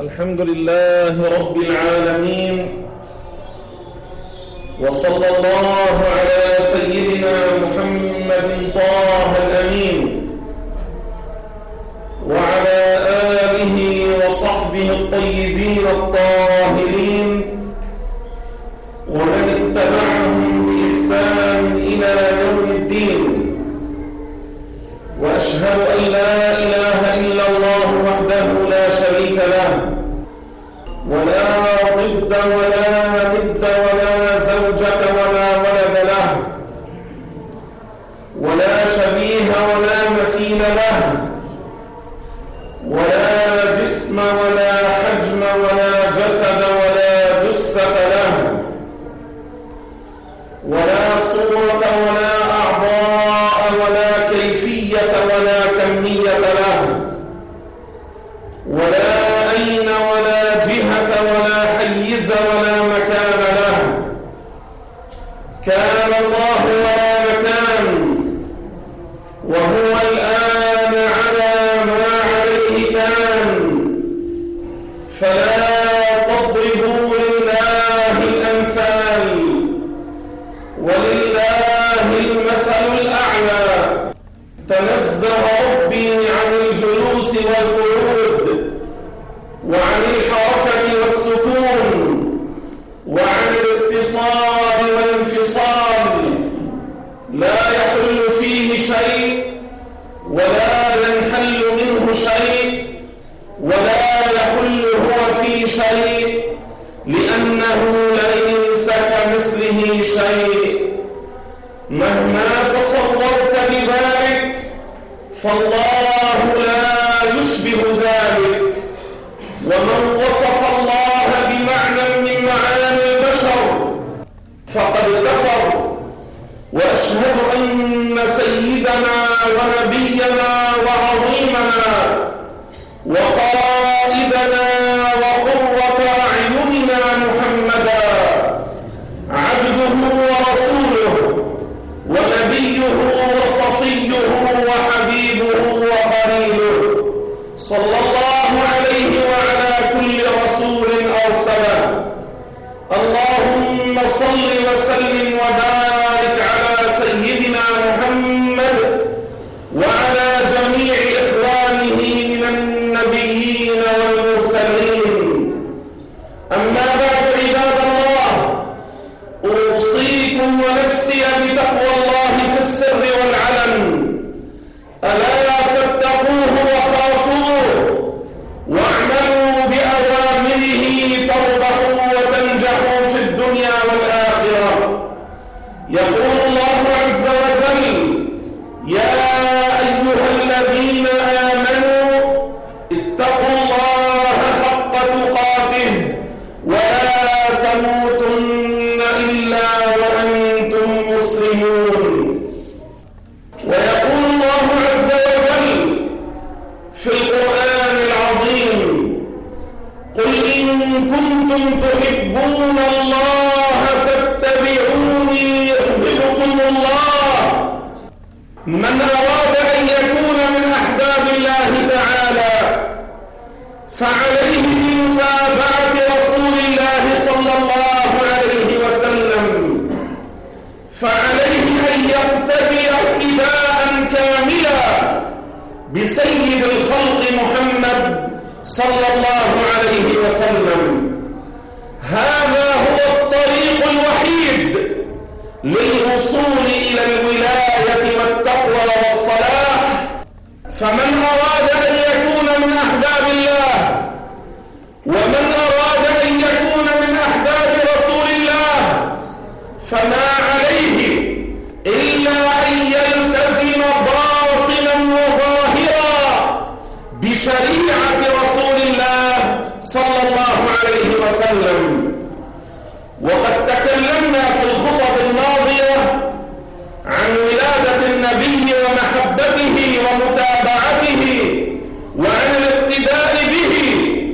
الحمد لله رب العالمين، وصلى الله على سيدنا محمد طه الأمين وعلى آله وصحبه الطيبين الطاهرين ومن اتبعهم بإحسان إلى يوم الدين. وأشهد أن لا إله إلا الله وحده لا شريك له، ولا ضد ولا ند ولا زوجة ولا ولد له، ولا شبيه ولا مثيل له، ولا جسم ولا حجم ولا جسد ولا جثة له، ولا صورة ولا أعضاء ولا كيفية ولا كمية له، ولا أين ولا جهة ولا حيز ولا مكان له. كان الله ولا مكان، وهو الآن على ما عليه كان. فلا تضربوا لله الأمثال، ولله المثل الأعلى. تنزه ربي عن الجلوس والقعود، وعن الحركة والسكون، وعن الاتصال والانفصال. لا يحل فيه شيء، ولا ينحل منه شيء، ولا يحل هو في شيء، لأنه ليس كمثله شيء. مهما تصورت بذلك فالله لا يشبه ذلك. ومن وصف الله بمعنى من معاني البشر فقد كفر. وأشهد أن سيدنا ونبينا وعظيمنا وقائدنا وقرة أعيننا محمدا عبده ورسوله ونبيه وصفيه وحبيبه وخليله، صلى الله عليه وعلى كل رسول أرسله. اللهم صل وسلم وبارك على سيدنا محمد وعلى جميع إخوانه من النبيين والمرسلين. أما بعد، عباد الله، أوصيكم ونفسي بتقوى الله في السر والعلن. ألا فاتقوه وخافوه، واعملوا بأوامره تربحوا وتنجحوا في الدنيا والآخرة. يقول الله عز وجل: يا أيها الذين آمنوا اتقوا الله حق تقاته ولا تموتن إلا وأنتم مسلمون. ويقول الله عز وجل في القرآن العظيم: قل إن كنتم تحبون الله فاتبعوني يحببكم الله. من أراد أن يكون من أحباب الله تعالى فعليه بمتابعة رسول الله صلى الله عليه وسلم، فعليه أن يقتدي اقتداء كاملا بسيد الخلق محمد صلى الله عليه وسلم. هذا هو الطريق الوحيد للوصول إلى الولاية والتقوى والصلاح. فمن أراد أن يكون من أحباب الله، ومن أراد أن يكون من أحباب رسول الله، فما عليه إلا أن يلتزم باطنا وظاهرا بشريعة رسول الله صلى الله عليه وسلم. وقد تكلمنا في الخطب الماضية عن ولادة النبي ومحبته ومتابعته وعن الاقتداء به.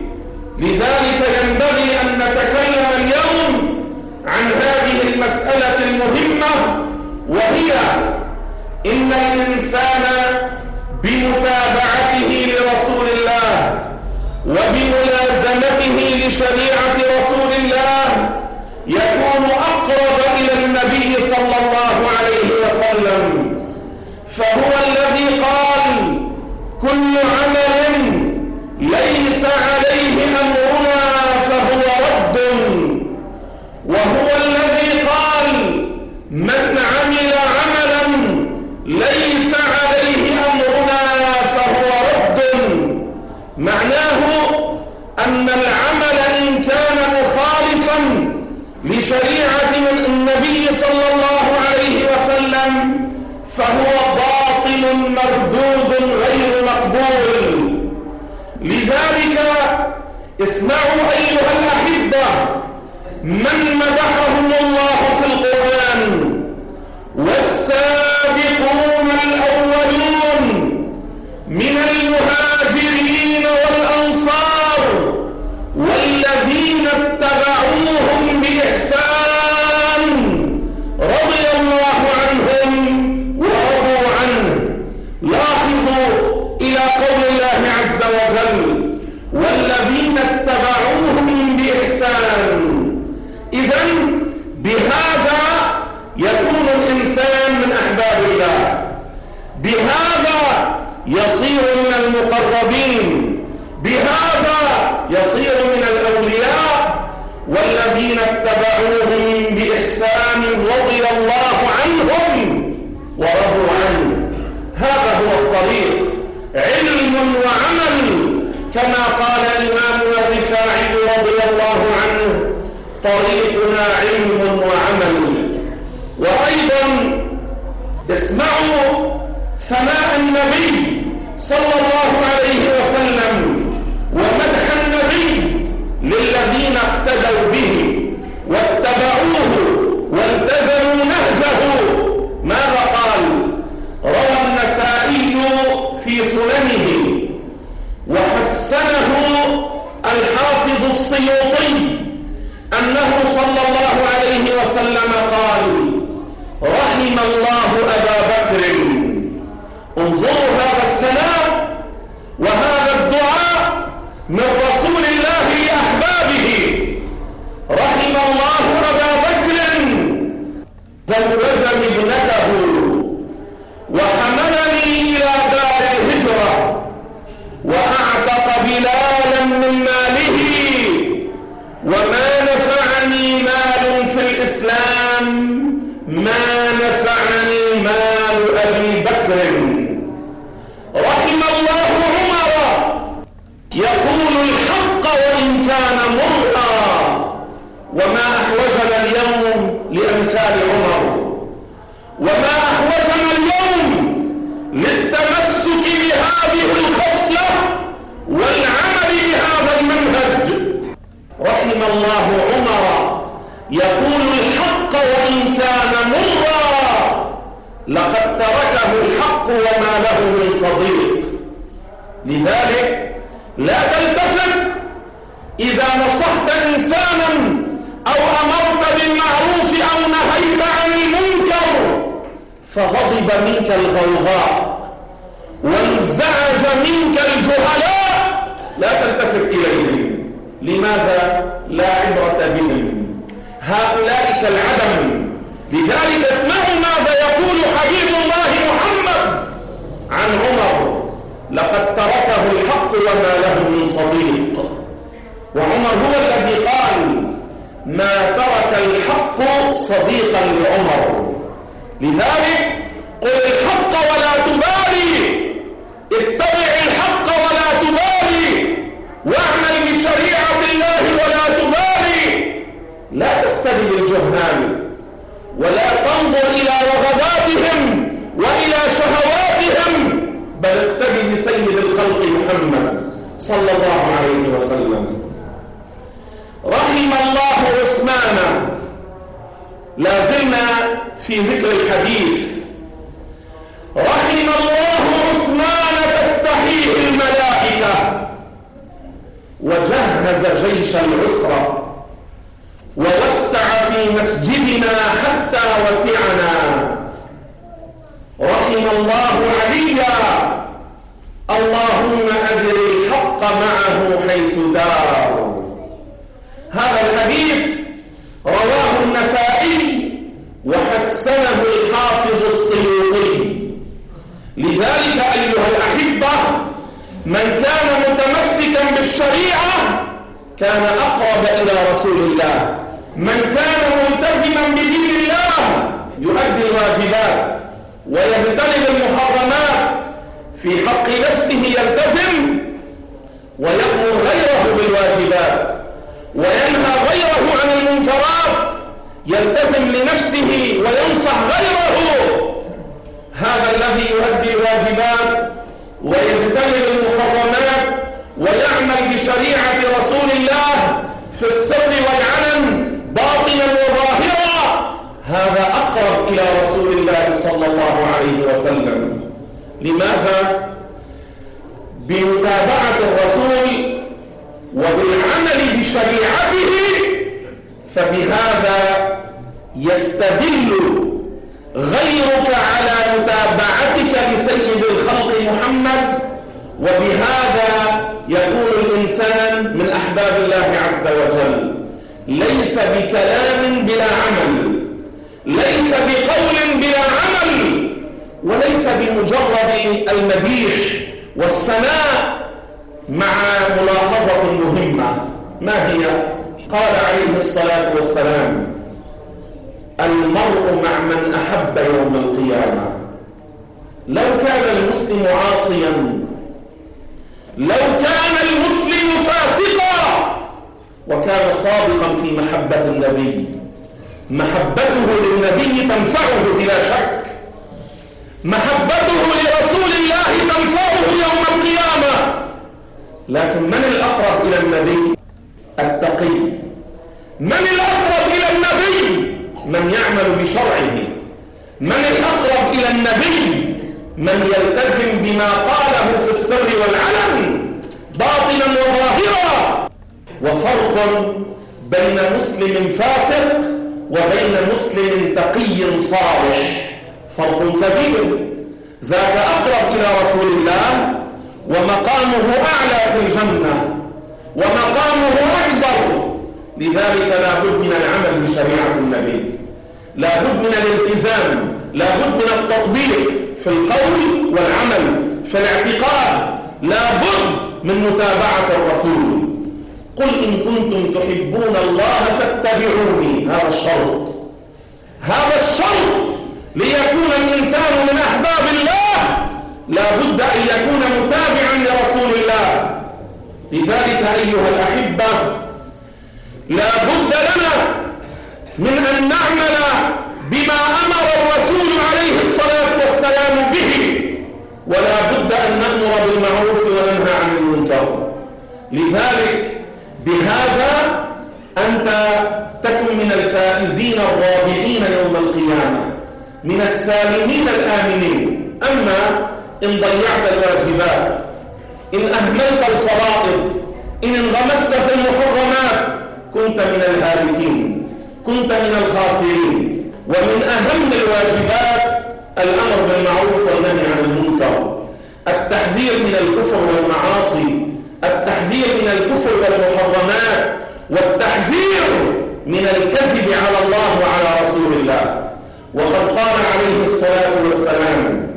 لذلك ينبغي أن نتكلم اليوم عن هذه المسألة المهمة، وهي إن الإنسان بمتابعته لرسول الله وبملازمته من شريعة رسول الله يكون أقرب إلى النبي صلى الله عليه وسلم، فهو الذي قال: كل عمل ليس عليه أمرنا فهو رد، وهو الذي قال: من عمل عملا ليس عليه أمرنا فهو رد. معناه أن العمل إن كان مخالفا لشريعة النبي صلى الله عليه وسلم فهو باطل مردود غير مقبول. لذلك اسمعوا أيها الأحبة من مدحهم الله في القرآن: والسابقون الأولون من المهاجرين والأنصار والذين اتبعوهم بإحسان رضي الله عنهم ورضوا عنه. لاحظوا إلى قول الله عز وجل: والذين اتبعوهم بإحسان. إذن بهذا يكون الإنسان من أحباب الله، بهذا يصير من المقربين، بهذا يصير من الأولياء. والذين اتبعوهم بإحسان رضي الله عنهم ورضوا عنه. هذا هو الطريق، علم وعمل، كما قال إمامنا الرفاعي رضي الله عنه: طريقنا علم وعمل. وأيضا اسمعوا ثناء النبي صلى الله عليه وسلم ومدح النبي للذين اقتدوا به واتبعوه والتزموا نهجه. ماذا قال؟ روى النسائي في سننه وحسنه الحافظ السيوطي أنه صلى الله عليه وسلم قال: رحم الله أبا بكر. انظروا هذا السلام وهذا الدعاء من رسول الله لأحبابه: رحم الله أبا بكر زوجني ابنته وحملني إلى دار الهجرة وأعتق بلالا من ماله، وما نفعني مال في الإسلام ما نفعني مال أبي بكر. رحم الله عمر يقول الحق وإن كان مرا، وما أحوجنا اليوم لأمثال عمر، وما أحوجنا اليوم للتمسك بهذه الخصلة والعمل بهذا المنهج. رحم الله عمر يقول الحق وإن كان مرا، لقد تركه الحق وما له من صديق. لذلك لا تلتفت إذا نصحت إنسانا أو أمرت بالمعروف أو نهيت عن المنكر فغضب منك الغوغاء وانزعج منك الجهلاء، لا تلتفت إليهم. لماذا؟ لا عبرة بهم، هؤلاء كالعدم. لذلك اسمعوا ماذا يقول حبيب الله محمد عن عمر: لقد تركه الحق وما له من صديق. وعمر هو الذي قال: ما ترك الحق صديقا لعمر. لذلك قل الحق ولا تبالي، اتبع الحق ولا تبالي، واعمل بشريعة الله ولا تبالي. لا تقتدي بالجهال ولا تنظر إلى رغباتهم وإلى شهواتهم، بل اقتدي بسيد الخلق محمد صلى الله عليه وسلم. رحم الله عثمان. لا زلنا في ذكر الحديث. رحم الله عثمان تستحيه الملائكة، وجهز جيش العسرة ووسع في مسجدنا حتى وسعنا. رحم الله عليا. اللهم أجر الحق معه حيث دار. كان أقرب إلى رسول الله. من كان ملتزما بدين الله يؤدي الواجبات ويجتنب المحرمات، في حق نفسه يلتزم ويأمر غيره بالواجبات وينهى غيره عن المنكرات، يلتزم لنفسه وينصح غيره. هذا الذي يؤدي الواجبات ويجتنب المحرمات ويعمل بشريعة رسول الله في السر والعلن باطنا وظاهرا، هذا أقرب إلى رسول الله صلى الله عليه وسلم. لماذا؟ بمتابعة الرسول وبالعمل بشريعته، فبهذا يستدل غيرك على متابعتك لسيد الخلق محمد، وبهذا يكون الإنسان من أحباب الله عز وجل، ليس بكلام بلا عمل، ليس بقول بلا عمل، وليس بمجرد المديح والثناء مع ملاحظة مهمة. ما هي؟ قال عليه الصلاة والسلام: المرء مع من أحب يوم القيامة. لو كان المسلم عاصيا، لو كان المسلم فاسقا وكان صادقا في محبة النبي، محبته للنبي تنفعه بلا شك، محبته لرسول الله تنفعه يوم القيامة. لكن من الأقرب إلى النبي؟ التقي. من الأقرب إلى النبي؟ من يعمل بشرعه. من الأقرب إلى النبي؟ من يلتزم بما قاله في السر والعلن باطنا وظاهرا. وفرق بين مسلم فاسق وبين مسلم تقي صالح فرق كبير. ذاك أقرب إلى رسول الله ومقامه أعلى في الجنة ومقامه أكبر. لذلك لا بد من العمل بشريعة النبي، لا بد من الالتزام، لا بد من التطبيق في القول والعمل، في الاعتقاد لا بد من متابعة الرسول. قل إن كنتم تحبون الله فاتبعوني. هذا الشرط، هذا الشرط ليكون الإنسان من أحباب الله، لا بد أن يكون متابعا لرسول الله. لذلك أيها الأحبة لا بد لنا من أن نعمل بما أمر الرسول عليه الصلاة والسلام به، ولا بد أن نأمر بالمعروف وننهى عن المنكر. لذلك بهذا أنت تكن من الفائزين الرابحين يوم القيامة، من السالمين الآمنين. أما إن ضيعت الواجبات، إن أهملت الفرائض، إن انغمست في المحرمات، كنت من الهالكين، كنت من الخاسرين. ومن أهم الواجبات الأمر بالمعروف والنهي عن المنكر، التحذير من الكفر والمعاصي، التحذير من الكفر والمحرمات، والتحذير من الكذب على الله وعلى رسول الله. وقد قال عليه الصلاة والسلام: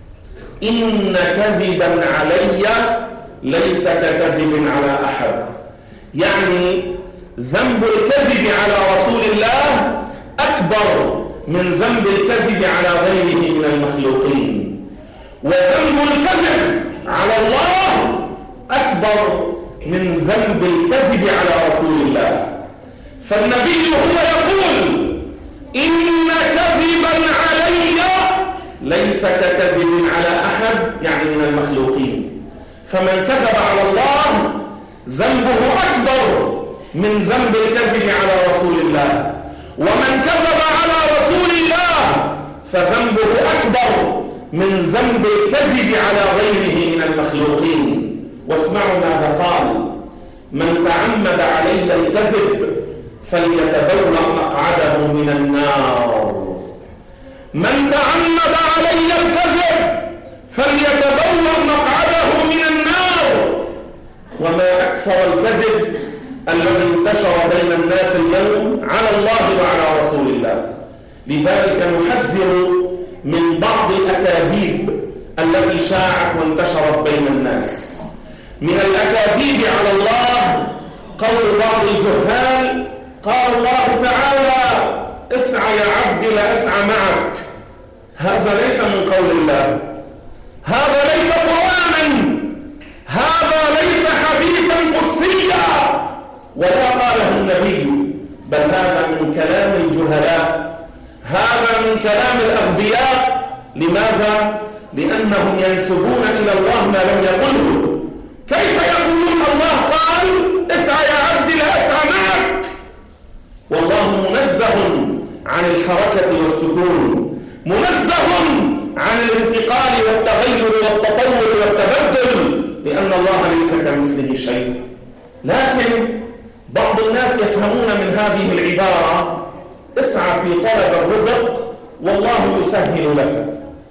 إن كذبا علي ليس ككذب على أحد. يعني ذنب الكذب على رسول الله أكبر من ذنب الكذب على غيره من المخلوقين، وذنب الكذب على الله أكبر من ذنب الكذب على رسول الله. فالنبي هو يقول: إن كذبا علي ليس ككذب على أحد، يعني من المخلوقين. فمن كذب على الله ذنبه أكبر من ذنب الكذب على رسول الله، ومن كذب على رسول الله فذنبه أكبر من ذنب الكذب على غيره من المخلوقين. واسمعوا ماذا قال: من تعمد علي الكذب فليتبوأ مقعده من النار. من تعمد علي الكذب فليتبوأ مقعده من النار. وما أكثر الكذب الذي انتشر بين الناس اليوم على الله وعلى رسول الله. لذلك نحذر من بعض الأكاذيب التي شاعت وانتشرت بين الناس. من الأكاذيب على الله قول بعض الجهال قال الله تعالى اسعى يا عبدي لا اسعى معك. هذا ليس من قول الله، هذا ليس قرآنا، هذا ليس حديثا قدسيا ولا قاله النبي، بل هذا من كلام الجهلاء، هذا من كلام الأغبياء. لماذا؟ لأنهم ينسبون إلى الله ما لم يقله. كيف يقولون الله قال اسعى يا عبدي لا اسعى معك؟ والله منزه عن الحركة والسكون، منزه عن الانتقال والتغير والتطور والتبدل، لأن الله ليس كمثله شيء. لكن بعض الناس يفهمون من هذه العبارة اسعى في طلب الرزق والله يسهل لك.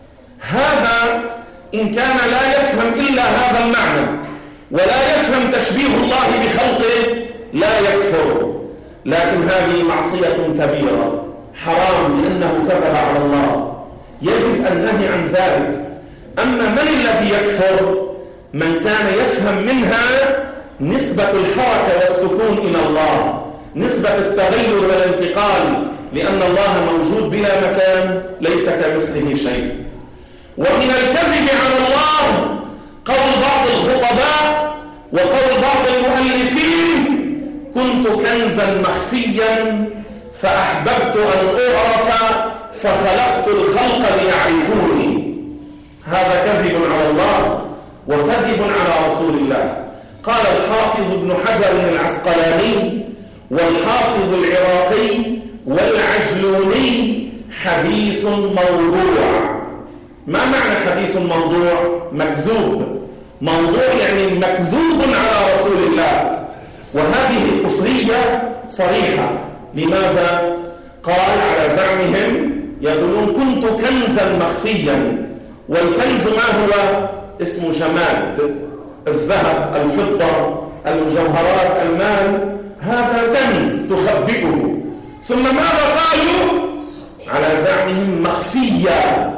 هذا إن كان لا يفهم إلا هذا المعنى ولا يفهم تشبيه الله بخلقه لا يكفر، لكن هذه معصية كبيرة حرام لأنه كذب على الله، يجب أن ننهي عن ذلك. أما من الذي يكفر؟ من كان يفهم منها نسبة الحركة والسكون إلى الله، نسبة التغير والانتقال، لأن الله موجود بلا مكان ليس كمثله شيء. ومن الكذب على الله قول بعض الخطباء وقول بعض المؤلفين كنت كنزا مخفيا فأحببت أن أعرف فخلقت الخلق ليعرفوني. هذا كذب على الله وكذب على رسول الله. قال الحافظ ابن حجر العسقلاني والحافظ العراقي والعجلوني حديث موضوع. ما معنى حديث موضوع؟ مكذوب. موضوع يعني مكذوب على رسول الله. وهذه الكفرية صريحة. لماذا؟ قال على زعمهم يقولون كنت كنزا مخفيا، والكنز ما هو؟ اسمه جماد، الذهب، الفضة، المجوهرات، المال، هذا كنز تخبئه. ثم ماذا قالوا؟ على زعمهم مخفيا،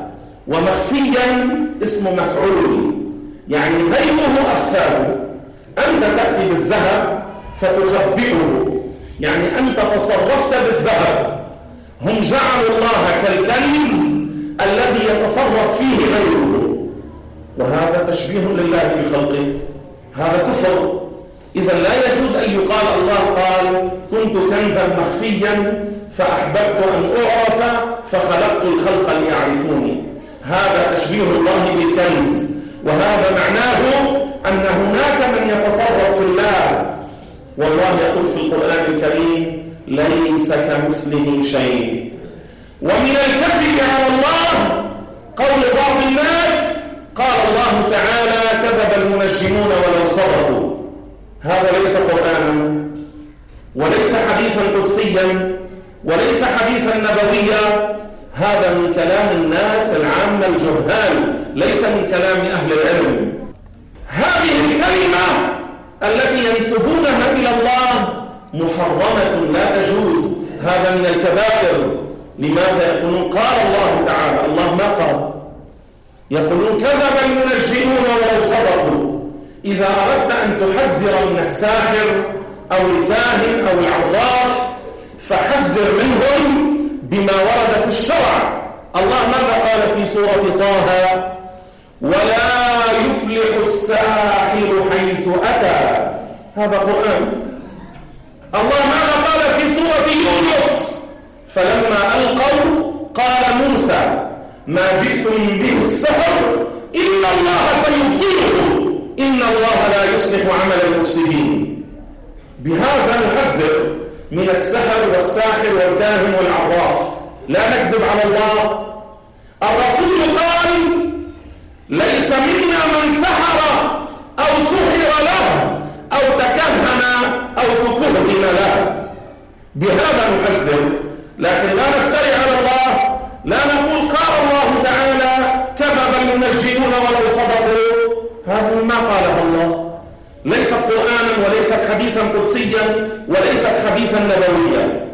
ومخفيا اسم مفعول، يعني غيره أخفاه. أنت تأتي بالذهب فتخبئه، يعني أنت تصرفت بالذهب. هم جعلوا الله كالكنز الذي يتصرف فيه غيره، وهذا تشبيه لله بخلقه، هذا كفر. إذا لا يجوز أن يقال الله قال كنت كنزا مخفيا فأحببت أن أعرف فخلقت الخلق ليعرفوني. هذا تشبيه الله بالكنز، وهذا معناه أن هناك من يتصرف في الله، والله يقول في القرآن الكريم ليس كمثله شيء. ومن الكذب على الله قول بعض الناس قال الله تعالى كذب المنجمون ولو صدقوا. هذا ليس قرآنا وليس حديثا قدسيا وليس حديثا نبويا، هذا من كلام الناس العامة الجهال، ليس من كلام أهل العلم. هذه الكلمة التي ينسبونها إلى الله محرمة لا تجوز، هذا من الكبائر. لماذا؟ يقولون قال الله تعالى، الله ما قال. يقولون كذب المنجمون ولو صدقوا. إذا أردت أن تحذر من الساحر أو الكاهن أو العراف فحذر منهم بما ورد في الشرع. الله ماذا قال في سورة طه؟ ولا يفلح الساحر حيث أتى. هذا قرآن. الله ماذا قال في سورة يونس؟ فلما ألقوا قال موسى ما جئتم به السحر إلا الله سيبطله إن الله لا يصلح عمل المفسدين. بهذا نحذر من السحر والساحر والكاهن والعراف، لا نكذب على الله. الرسول قال ليس منا من سحر أو سحر له أو تكهن أو تكهن له. بهذا نحذر، لكن لا نفتري على الله، لا نقول قال الله تعالى كذب المنجمون ولو صدقوا. هذا ما قاله الله، ليست قرآنا وليست حديثا قدسيا وليست حديثا نبويا.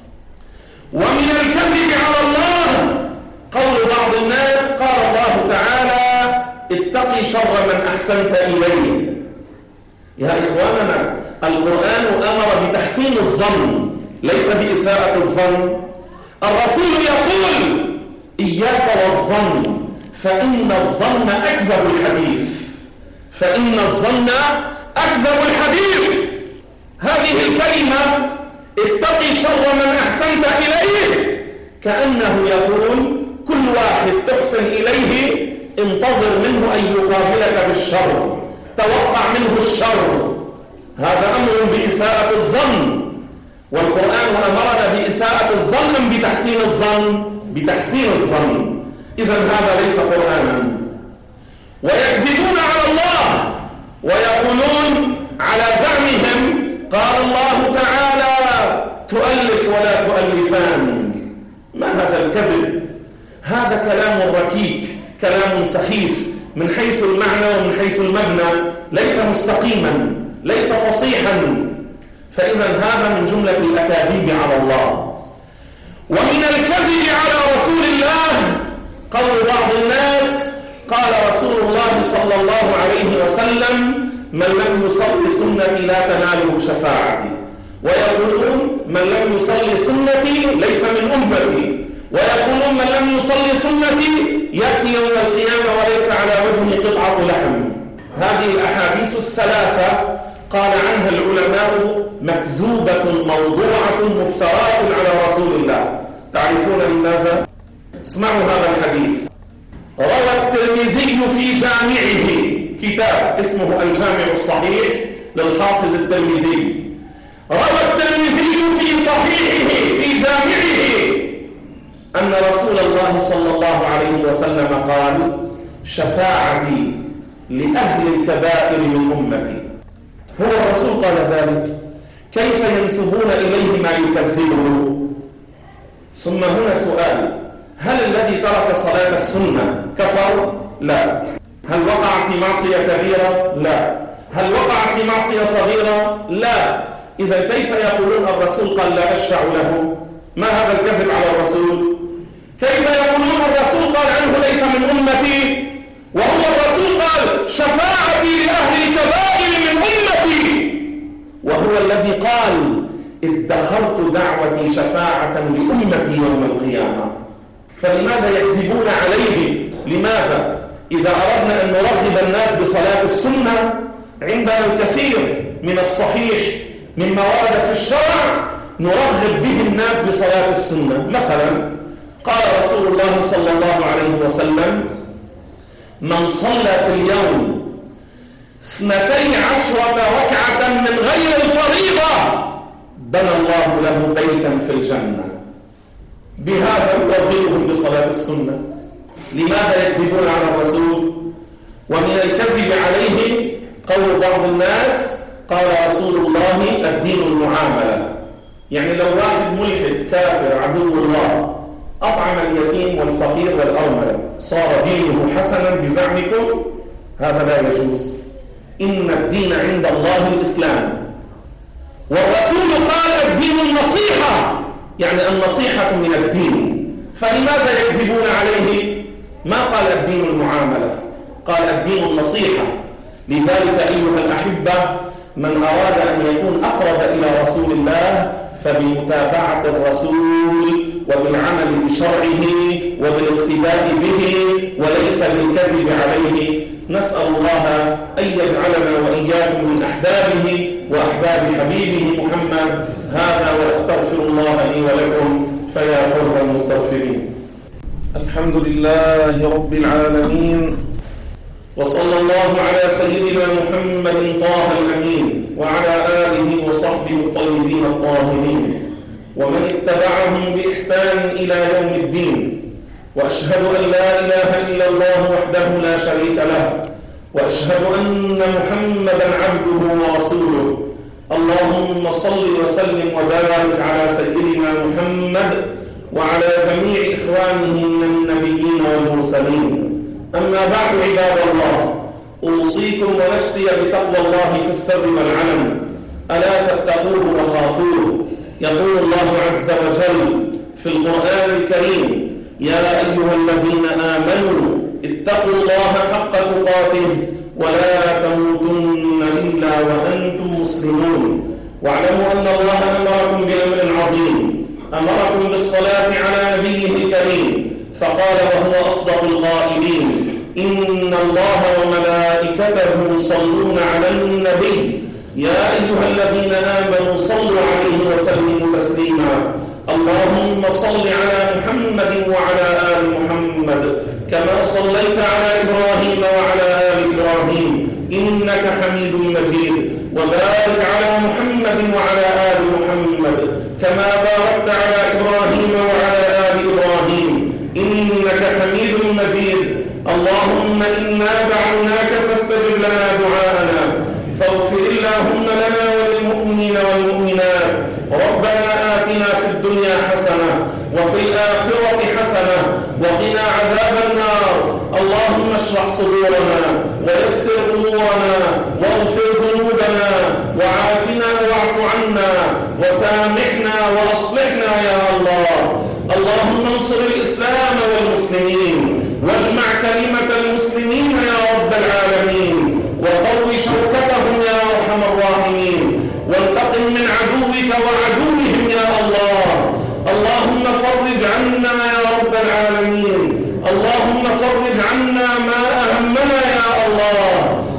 ومن الكذب على الله قول بعض الناس قال الله تعالى اتقي شر من أحسنت إليه. يا إخواننا، القرآن أمر بتحسين الظن ليس بإساءة الظن. الرسول يقول إياك والظن فإن الظن أكذب الحديث، فإن الظن أكذب الحديث. هذه الكلمة اتقي شر من أحسنت إليه كأنه يقول كل واحد تحسن إليه انتظر منه أن يقابلك بالشر، توقع منه الشر. هذا أمر بإساءة الظن، والقرآن أمرنا بإساءة الظن أم بتحسين الظن؟ بتحسين الظن. إذن هذا ليس قرآنا. ويكذبون على الله ويقولون على زعمهم قال الله تعالى تؤلف ولا تؤلفان. ما هذا الكذب؟ هذا كلام ركيك، كلام سخيف من حيث المعنى ومن حيث المبنى، ليس مستقيما، ليس فصيحا. فإذا هذا من جملة الأكاذيب على الله. ومن الكذب على رسول الله قول بعض الناس قال رسول الله صلى الله عليه وسلم من لم يصلي سنتي لا تناله شفاعتي، ويقولون من لم يصلي سنتي ليس من أمتي، ويقولون من لم يصلي سنتي يأتي يوم القيامة وليس على وجهه قطعة لحم. هذه الأحاديث الثلاثة قال عنها العلماء مكذوبة موضوعة مفتراة على رسول الله. تعرفون لماذا؟ اسمعوا هذا الحديث. روى الترمذي في جامعه، كتاب اسمه الجامع الصحيح للحافظ الترمذي، روى الترمذي في صحيحه في جامعه أن رسول الله صلى الله عليه وسلم قال شفاعتي لأهل الكبائر من أمتي. هو الرسول قال ذلك، كيف ينسبون إليه ما يكذبه؟ ثم هنا سؤال، هل الذي ترك صلاة السنة كفر؟ لا. هل وقع في معصية كبيرة؟ لا. هل وقع في معصية صغيرة؟ لا. إذا كيف يقولون الرسول قال لا أشفع له؟ ما هذا الكذب على الرسول؟ كيف يقولون الرسول قال عنه ليس من أمتي وهو الرسول قال شفاعتي لأهل الكبائر من أمتي، وهو الذي قال ادخرت دعوتي شفاعة لأمتي يوم القيامة. فلماذا يكذبون عليه؟ لماذا؟ إذا أردنا أن نرغب الناس بصلاة السنة عندنا الكثير من الصحيح مما ورد في الشرع نرغب به الناس بصلاة السنة. مثلا قال رسول الله صلى الله عليه وسلم من صلى في اليوم 12 ركعة من غير الفريضة بنى الله له بيتا في الجنة. بهذا نرغبهم بصلاة السنة. لماذا يكذبون على الرسول؟ ومن الكذب عليه قول بعض الناس قال رسول الله الدين المعاملة، يعني لو واحد ملحد كافر عدو الله أطعم اليتيم والفقير والأرملة صار دينه حسنا بزعمكم؟ هذا لا يجوز. إن الدين عند الله الإسلام، والرسول قال الدين النصيحة، يعني النصيحة من الدين. فلماذا يكذبون عليه؟ ما قال الدين المعاملة، قال الدين النصيحة. لذلك أيها الأحبة من أراد أن يكون أقرب إلى رسول الله فبمتابعة الرسول وبالعمل بشرعه وبالاقتداء به وليس بالكذب عليه. نسأل الله أن يجعلنا وإياكم من أحبابه وأحباب حبيبه محمد. هذا وأستغفر الله لي ولكم، فيا فوز المستغفرين. الحمد لله رب العالمين، وصلى الله على سيدنا محمد طه الأمين وعلى آله وصحبه الطيبين الطاهرين ومن اتبعهم بإحسان إلى يوم الدين. وأشهد أن لا إله إلا الله وحده لا شريك له، وأشهد أن محمدا عبده ورسوله. اللهم صل وسلم وبارك على سيدنا محمد وعلى جميع إخوانه من النبيين والمرسلين. أما بعد عباد الله، أوصيكم ونفسي بتقوى الله في السر والعلن، ألا تتقوه وخافوه. يقول الله عز وجل في القرآن الكريم يا أيها الذين آمنوا اتقوا الله حق تقاته ولا تموتن تموتن إلا وأنتم مسلمون. واعلموا أن الله أمركم بأمر عظيم، أمركم بالصلاة على نبيه الكريم، فقال وهو أصدق القائلين: إن الله وملائكته يصلون على النبي يا أيها الذين آمنوا صلوا عليه وسلموا تسليما. اللهم صل على محمد وعلى آل محمد كما صليت على إبراهيم وعلى آل إبراهيم إنك حميد مجيد، وبارك على محمد وعلى آل محمد كما باركت على إبراهيم وعلى آل إبراهيم إنك حميد مجيد. اللهم إنا دعوناك فاستجب لنا دعاءنا، فاغفر اللهم لنا وللمؤمنين والمؤمنات. ربنا آتنا في الدنيا حسنة وفي الآخرة حسنة وقنا عذاب النار. اللهم اشرح صدورنا ويسر أمورنا واغفر ذنوبنا وعافنا واعف عنا وسامحنا وأصلحنا يا الله. اللهم انصر الإسلام والمسلمين واجمع كلمة المسلمين يا رب العالمين، وقوي شوكتهم يا أرحم الراحمين، وانتقم من عدوك وعدوهم يا الله. اللهم فرج عنا يا رب العالمين، اللهم فرج عنا ما أهمنا يا الله.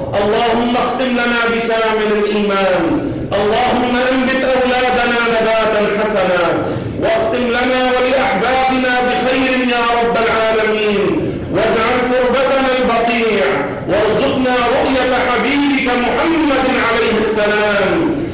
اللهم اختم لنا بكامل الإيمان، اللهم انبت أولادنا نباتا حسنا، واختم لنا ولأحبابنا بخير يا رب العالمين، واجعل تربتنا البقيع، وارزقنا رؤية حبيبك محمد عليه السلام.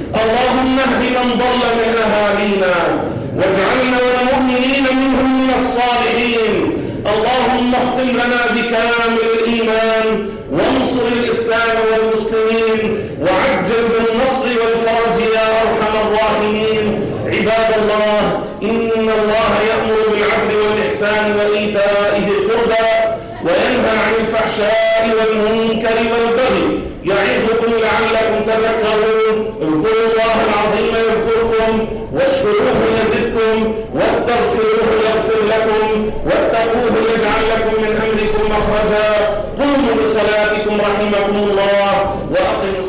اللهم اهد من ضل من أهالينا، واجعلنا والمؤمنين منهم من الصالحين. اللهم اختم لنا بكامل الإيمان، وانصر الإسلام والمسلمين، وعجل بالنصر والفرج يا أرحم الراحمين. عباد الله، إن الله يأمر بالعدل والإحسان وإيتاء ذي القربى وينهى عن الفحشاء والمنكر والبغي، يعظكم لعلكم تذكرون. اذكروا الله العظيم يذكركم، واشكروه يزدكم، واستغفروه يغفر لكم، واتقوه يجعل لكم من أمركم مخرجا. قوموا بصلاتكم رحمكم الله، وأقيموا